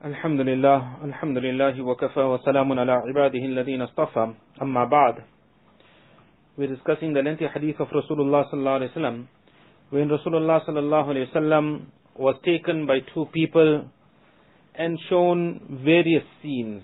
Alhamdulillah, Alhamdulillahi wa kafa wa salamun ala ibadihi alladhina astafa. Amma ba'd. We're discussing the lengthy hadith of Rasulullah sallallahu alayhi wa sallam, when Rasulullah sallallahu alayhi wa sallam was taken by two people and shown various scenes.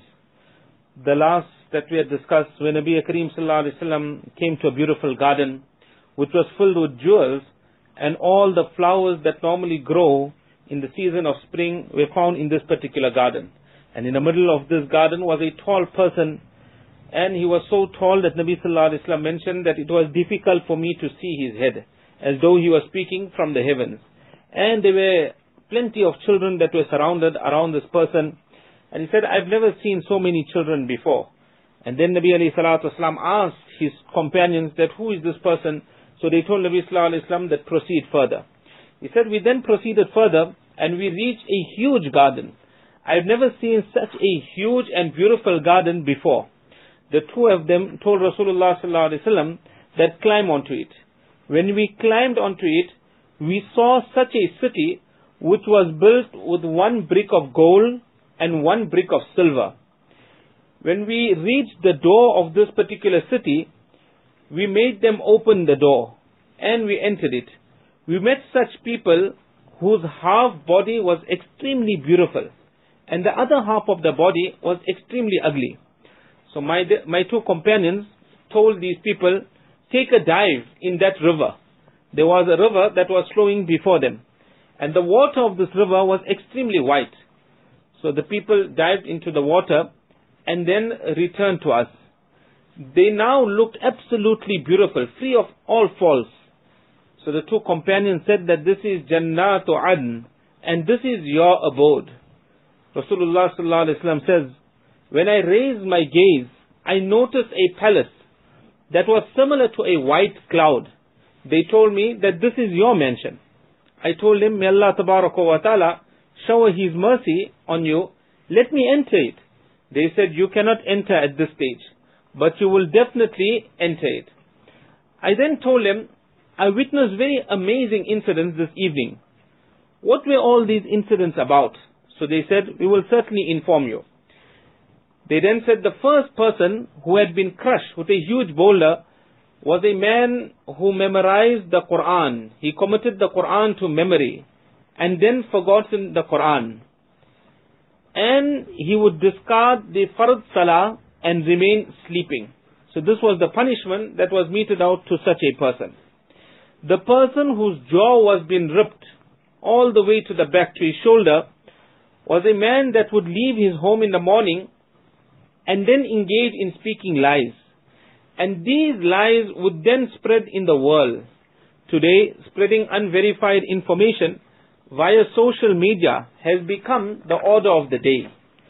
The last that we had discussed, when Nabi Kareem sallallahu alayhi wa sallam came to a beautiful garden which was filled with jewels, and all the flowers that normally grow in the season of spring were found in this particular garden. And in the middle of this garden was a tall person, and he was so tall that Nabi sallallahu alaihi wasallam mentioned that it was difficult for me to see his head, as though he was speaking from the heavens. And there were plenty of children that were surrounded around this person, and he said, I've never seen so many children before. And then Nabi alayhi salatu wasallam asked his companions that who is this person? So they told Nabi sallallahu alaihi wasallam that proceed further. He said, we then proceeded further and we reached a huge garden. I've never seen such a huge and beautiful garden before. The two of them told Rasulullah sallallahu alaihi wasallam that climb onto it. When we climbed onto it, we saw such a city which was built with one brick of gold and one brick of silver. When we reached the door of this particular city, we made them open the door and we entered it. We met such people whose half body was extremely beautiful and the other half of the body was extremely ugly. So my two companions told these people, take a dive in that river. There was a river that was flowing before them, and the water of this river was extremely white. So the people dived into the water and then returned to us. They now looked absolutely beautiful, free of all faults. So the two companions said that this is Jannatu Adn, and this is your abode. Rasulullah sallallahu alaihi wasallam says, when I raised my gaze, I noticed a palace that was similar to a white cloud. They told me that this is your mansion. I told him, may Allah tabaraka wa ta'ala shower His mercy on you. Let me enter it. They said, you cannot enter at this stage, but you will definitely enter it. I then told him, I witnessed very amazing incidents this evening. What were all these incidents about? So they said, we will certainly inform you. They then said the first person who had been crushed with a huge boulder was a man who memorized the Quran. He committed the Quran to memory and then forgotten the Quran. And he would discard the Fard Salah and remain sleeping. So this was the punishment that was meted out to such a person. The person whose jaw was being ripped all the way to the back to his shoulder was a man that would leave his home in the morning and then engage in speaking lies. And these lies would then spread in the world. Today, spreading unverified information via social media has become the order of the day.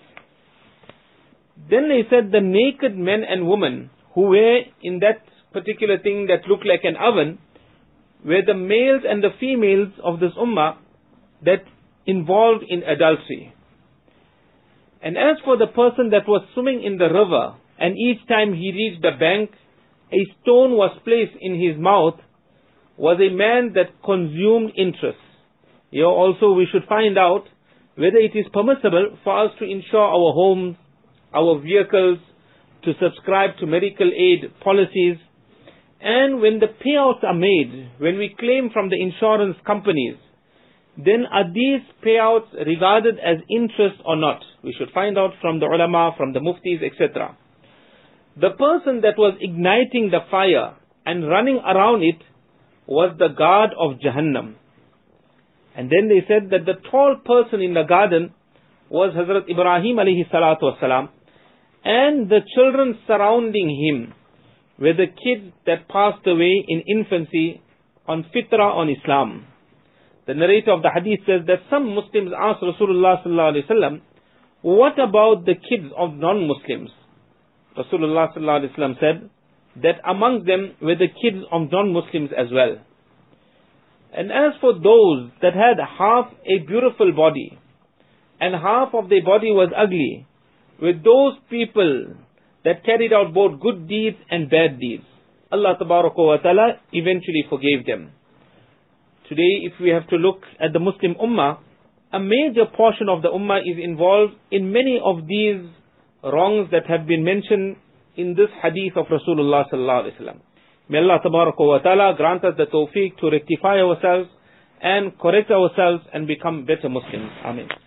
Then they said the naked men and women who were in that particular thing that looked like an oven were the males and the females of this ummah that involved in adultery. And as for the person that was swimming in the river, and each time he reached the bank, a stone was placed in his mouth, was a man that consumed interest. Here also we should find out whether it is permissible for us to insure our homes, our vehicles, to subscribe to medical aid policies. And when the payouts are made, when we claim from the insurance companies, then are these payouts regarded as interest or not? We should find out from the ulama, from the muftis, etc. The person that was igniting the fire and running around it was the guard of Jahannam. And then they said that the tall person in the garden was Hazrat Ibrahim alayhi salatu wasalam, and the children surrounding him were the kids that passed away in infancy on fitrah, on Islam. The narrator of the hadith says that some Muslims asked Rasulullah sallallahu alaihi wasallam, what about the kids of non-Muslims? Rasulullah sallallahu alaihi wasallam said that among them were the kids of non-Muslims as well. And as for those that had half a beautiful body and half of their body was ugly, with those people that carried out both good deeds and bad deeds, Allah tabaraka wa ta'ala eventually forgave them. Today, if we have to look at the Muslim Ummah, a major portion of the ummah is involved in many of these wrongs that have been mentioned in this hadith of Rasulullah sallallahu alaihi wasallam. May Allah tabaraka wa ta'ala grant us the tawfiq to rectify ourselves and correct ourselves and become better Muslims. Amen.